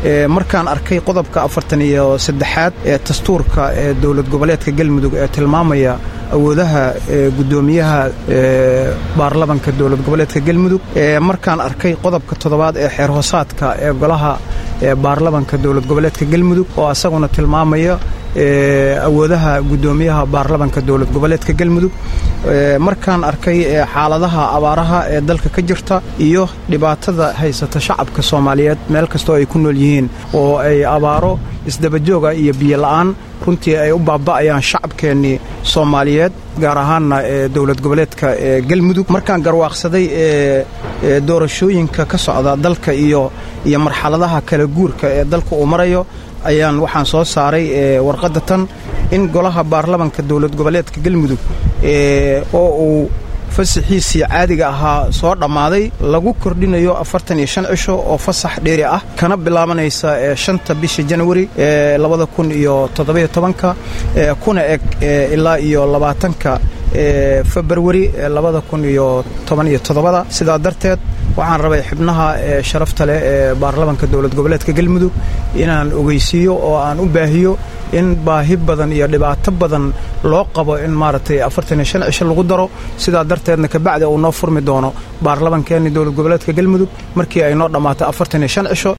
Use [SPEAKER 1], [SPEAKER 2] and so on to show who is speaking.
[SPEAKER 1] markaan arkay qodobka 43aad ee dastuurka ee dawlad goboleedka Galmudug ee tilmaamaya awoodaha gudoomiyaha baarlamaanka dawlad goboleedka Galmudug markaan arkay qodobka 7aad ee xeer hoosaadka ee golaha baarlamaanka dawlad goboleedka Galmudug oo asaguna tilmaamaya awoodaha gudoomiyaha baarlamaanka dawlad goboleedka Galmudug markaan arkay xaaladaha abaaraha ee dalka ka jirta iyo dhibaatada haysata shacabka Soomaaliyeed meel kasto ay ku nool yihiin oo ay abaaro isdaba jooga iyo biyo la'aan runtii ay u baaba'ayaan shacabkeeni Soomaaliyeed gaar ahaan dawlad goboleedka Galmudug markaan garwaaqsaday doorashooyinka ka socda dalka iyo marxaladaha kala guurka ee dalka uu marayo ayaan waxaan soo saaray warqadda tan in golaha baarlamaanka dawlad goboleedka Galmudug oo uu fasaxiisii caadiga ahaa soo dhamaaday lagu kordhinayo 45 cisho oo fasax dheeri ah kana bilaabanaysa 5 bisha January 2017 kuna eg ilaa iyo 20 February 2017 sidaa darteed waxaan rabay xubnaha sharafta leh ee baarlamaanka dawlad goboleedka Galmudug inaan ogeysiiyo oo aan u baahiyo in baahi badan iyo dhibaato badan loo qabo in maartay 45 cisho lagu daro sidaa darteedna ka bacdi uu noo furmi doono baarlamaankeena dawlad goboleedka Galmudug markii ay noo dhamaato 45 cisho